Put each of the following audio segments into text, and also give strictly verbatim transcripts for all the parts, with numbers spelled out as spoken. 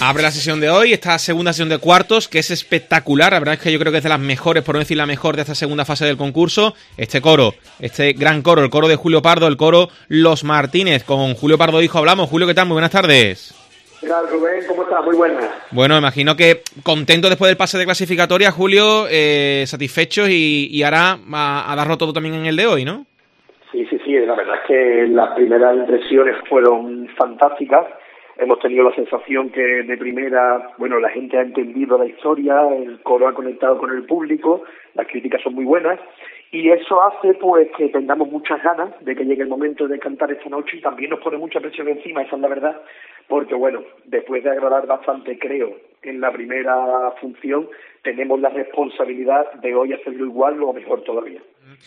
Abre la sesión de hoy, esta segunda sesión de cuartos, que es espectacular. La verdad es que yo creo que es de las mejores, por no decir la mejor, de esta segunda fase del concurso. Este coro, este gran coro, el coro de Julio Pardo, el coro Los Martínez. Con Julio Pardo Hijo hablamos. Julio, ¿qué tal? Muy buenas tardes. ¿Qué tal, Rubén? ¿Cómo estás? Muy buenas. Bueno, imagino que contento después del pase de clasificatoria, Julio, eh, satisfechos y, y ahora a, a darlo todo también en el de hoy, ¿no? Sí, sí, sí. La verdad es que las primeras impresiones fueron fantásticas. Hemos tenido la sensación que de primera, bueno, la gente ha entendido la historia, el coro ha conectado con el público, las críticas son muy buenas y eso hace pues que tengamos muchas ganas de que llegue el momento de cantar esta noche y también nos pone mucha presión encima, esa es la verdad, porque bueno, después de agradar bastante, creo, en la primera función, tenemos la responsabilidad de hoy hacerlo igual o mejor todavía.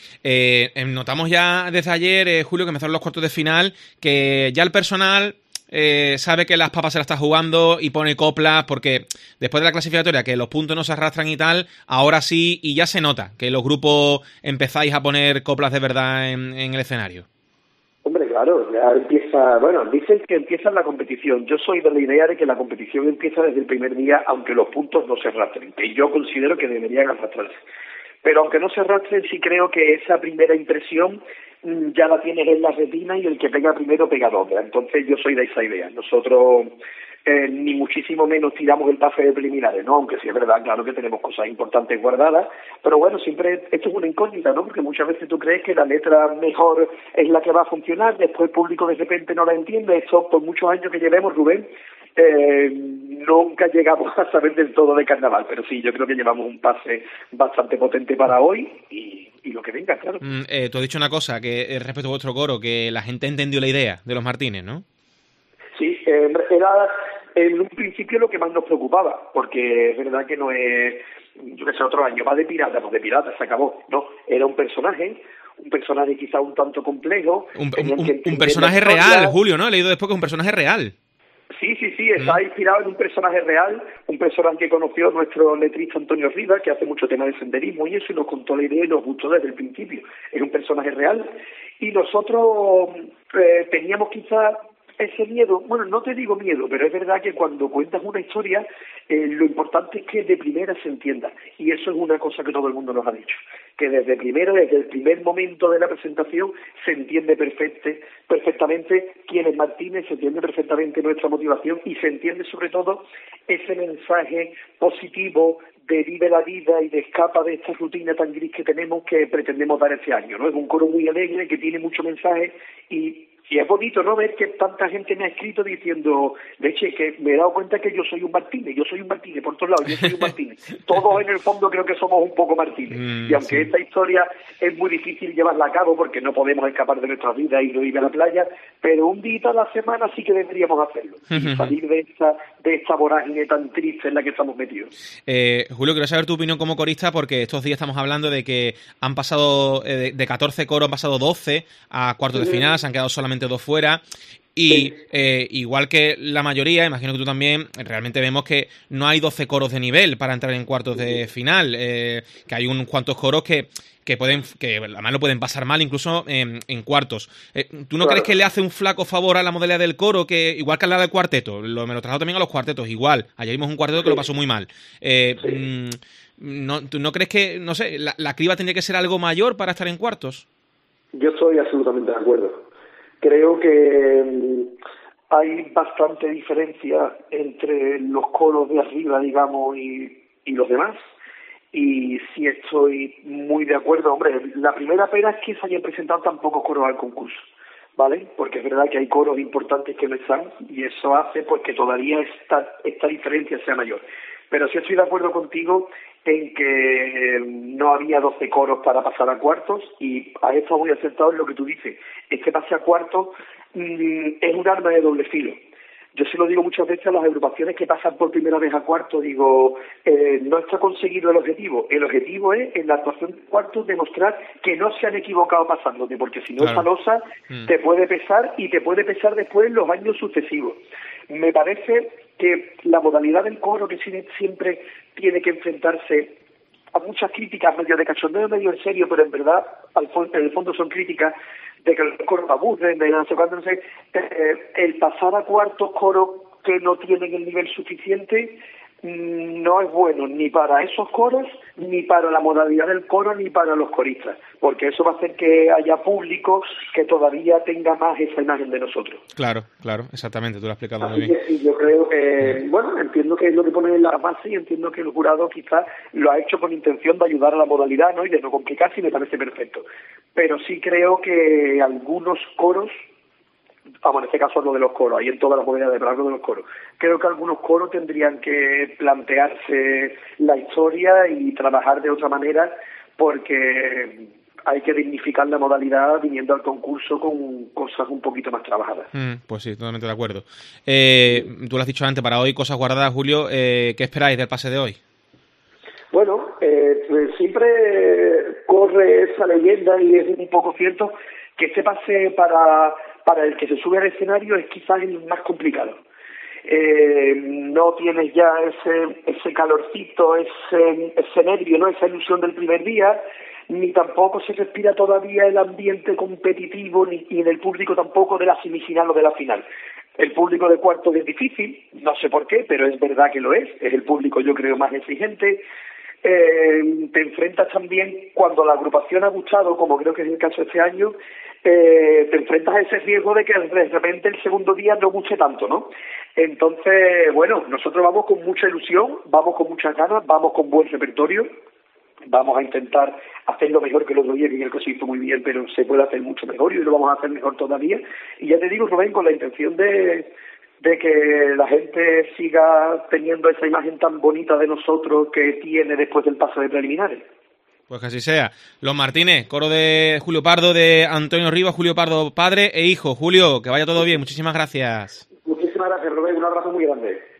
Eh, notamos ya desde ayer, eh, Julio, que empezaron los cuartos de final, que ya el personal... Eh, sabe que las papas se la está jugando y pone coplas porque después de la clasificatoria que los puntos no se arrastran y tal, ahora sí, y ya se nota que los grupos empezáis a poner coplas de verdad en, en el escenario. Hombre, claro, ya empieza, bueno, dicen que empieza la competición. Yo soy de la idea de que la competición empieza desde el primer día, aunque los puntos no se arrastren, que yo considero que deberían arrastrarse. Pero aunque no se arrastren, sí creo que esa primera impresión ya la tienes en la retina y el que pega primero pega doble. Entonces yo soy de esa idea. Nosotros eh, ni muchísimo menos tiramos el pase de preliminares, ¿no? Aunque sí es verdad, claro que tenemos cosas importantes guardadas, pero bueno, siempre esto es una incógnita, ¿no? Porque muchas veces tú crees que la letra mejor es la que va a funcionar, después el público de repente no la entiende. Esto por muchos años que llevemos, Rubén, Eh, nunca llegamos a saber del todo de carnaval, pero sí, yo creo que llevamos un pase bastante potente para hoy y, y lo que venga, claro. Mm, eh, tú has dicho una cosa, que eh, respecto a vuestro coro, que la gente entendió la idea de los Martínez, ¿no? Sí, eh, era en un principio lo que más nos preocupaba, porque es verdad que no es, yo que sé, otro año, va de pirata, pues de pirata se acabó, no, era un personaje, un personaje quizá un tanto complejo. Un, un, un, un personaje real, Julio, ¿no? He leído después que es un personaje real. Sí, sí, sí, está inspirado en un personaje real, un personaje que conoció nuestro letrista Antonio Rivas, que hace mucho tema de senderismo y eso, y nos contó la idea y nos gustó desde el principio. Es un personaje real y nosotros eh, teníamos quizá ese miedo, bueno, no te digo miedo, pero es verdad que cuando cuentas una historia, eh, lo importante es que de primera se entienda, y eso es una cosa que todo el mundo nos ha dicho, que desde primero, desde el primer momento de la presentación, se entiende perfecte, perfectamente quién es Martínez, se entiende perfectamente nuestra motivación, y se entiende sobre todo ese mensaje positivo de vive la vida y de escapa de esta rutina tan gris que tenemos que pretendemos dar este año, ¿no? Es un coro muy alegre, que tiene mucho mensaje, y Y es bonito, ¿no?, ver que tanta gente me ha escrito diciendo, de hecho, que me he dado cuenta que yo soy un Martínez, yo soy un Martínez, por todos lados, yo soy un Martínez. Todos en el fondo creo que somos un poco Martínez. Mm, y aunque sí. Esta historia es muy difícil llevarla a cabo porque no podemos escapar de nuestras vidas y no ir a la playa, pero un día a la semana sí que deberíamos hacerlo. Y salir de esta, de esta vorágine tan triste en la que estamos metidos. Eh, Julio, quiero saber tu opinión como corista porque estos días estamos hablando de que han pasado, eh, de, de catorce coros han pasado doce a cuartos de final, se han quedado solamente dos fuera y eh, igual que la mayoría, imagino que tú también, realmente vemos que no hay doce coros de nivel para entrar en cuartos de final, eh, que hay unos cuantos coros que que pueden, que además lo pueden pasar mal incluso en, en cuartos. Eh, ¿Tú no claro. crees que le hace un flaco favor a la modalidad del coro, que igual que a la del cuarteto? Lo, me lo trajo también a los cuartetos, igual. Ayer vimos un cuarteto sí. que lo pasó muy mal. Eh, sí. mmm, no, ¿Tú no crees que, no sé, la, la criba tendría que ser algo mayor para estar en cuartos? Yo estoy absolutamente de acuerdo. Creo que hay bastante diferencia entre los coros de arriba, digamos, y, y los demás. Y sí estoy muy de acuerdo. Hombre, la primera pena es que se hayan presentado tan pocos coros al concurso, ¿vale? Porque es verdad que hay coros importantes que no están y eso hace pues que todavía esta, esta diferencia sea mayor. Pero sí estoy de acuerdo contigo en que no había doce coros para pasar a cuartos y a esto muy acertado en lo que tú dices. Este pase a cuartos mmm, es un arma de doble filo. Yo se lo digo muchas veces a las agrupaciones que pasan por primera vez a cuarto, digo, eh, no está conseguido el objetivo. El objetivo es, en la actuación de cuarto, demostrar que no se han equivocado pasándote, porque si no claro. esa losa mm. te puede pesar y te puede pesar después en los años sucesivos. Me parece que la modalidad del coro, que siempre tiene que enfrentarse a muchas críticas, medio de cachondeo, medio en serio, pero en verdad, al fondo, en el fondo son críticas de que el coro aburre, de no sé cuándo, no sé, eh, el pasar a cuartos coro que no tienen el nivel suficiente, no es bueno ni para esos coros, ni para la modalidad del coro, ni para los coristas, porque eso va a hacer que haya público que todavía tenga más esa imagen de nosotros. Claro, claro, exactamente, tú lo has explicado Así muy bien. Que, y yo creo que, bueno, entiendo que es lo que pone en la base y entiendo que el jurado quizás lo ha hecho con intención de ayudar a la modalidad, ¿no? Y de no complicarse, y me parece perfecto. Pero sí creo que algunos coros, vamos, en este caso hablo de los coros, ahí en todas las modalidades, pero hablo de los coros. Creo que algunos coros tendrían que plantearse la historia y trabajar de otra manera, porque hay que dignificar la modalidad viniendo al concurso con cosas un poquito más trabajadas. Mm, pues sí, totalmente de acuerdo. Eh, tú lo has dicho antes, para hoy, cosas guardadas, Julio. Eh, ¿Qué esperáis del pase de hoy? Bueno, eh, pues siempre corre esa leyenda, y es un poco cierto, que este pase para, para el que se sube al escenario es quizás el más complicado. Eh, no tienes ya ese ese calorcito, ese, ese nervio, ¿no? Esa ilusión del primer día, ni tampoco se respira todavía el ambiente competitivo, ni, y en el público tampoco de la semifinal o de la final. El público de cuartos es difícil, no sé por qué, pero es verdad que lo es, es el público, yo creo, más exigente. Eh, te enfrentas también, cuando la agrupación ha gustado, como creo que es el caso este año, eh, te enfrentas a ese riesgo de que de repente el segundo día no guste tanto, ¿no? Entonces, bueno, nosotros vamos con mucha ilusión, vamos con muchas ganas, vamos con buen repertorio, vamos a intentar hacerlo mejor que el otro día, que el que se hizo muy bien, pero se puede hacer mucho mejor y lo vamos a hacer mejor todavía. Y ya te digo, Rubén, con la intención de... de que la gente siga teniendo esa imagen tan bonita de nosotros que tiene después del paso de preliminares. Pues que así sea. Los Martínez, coro de Julio Pardo, de Antonio Rivas, Julio Pardo padre e hijo. Julio, que vaya todo bien, muchísimas gracias. Muchísimas gracias, Rubén, un abrazo muy grande.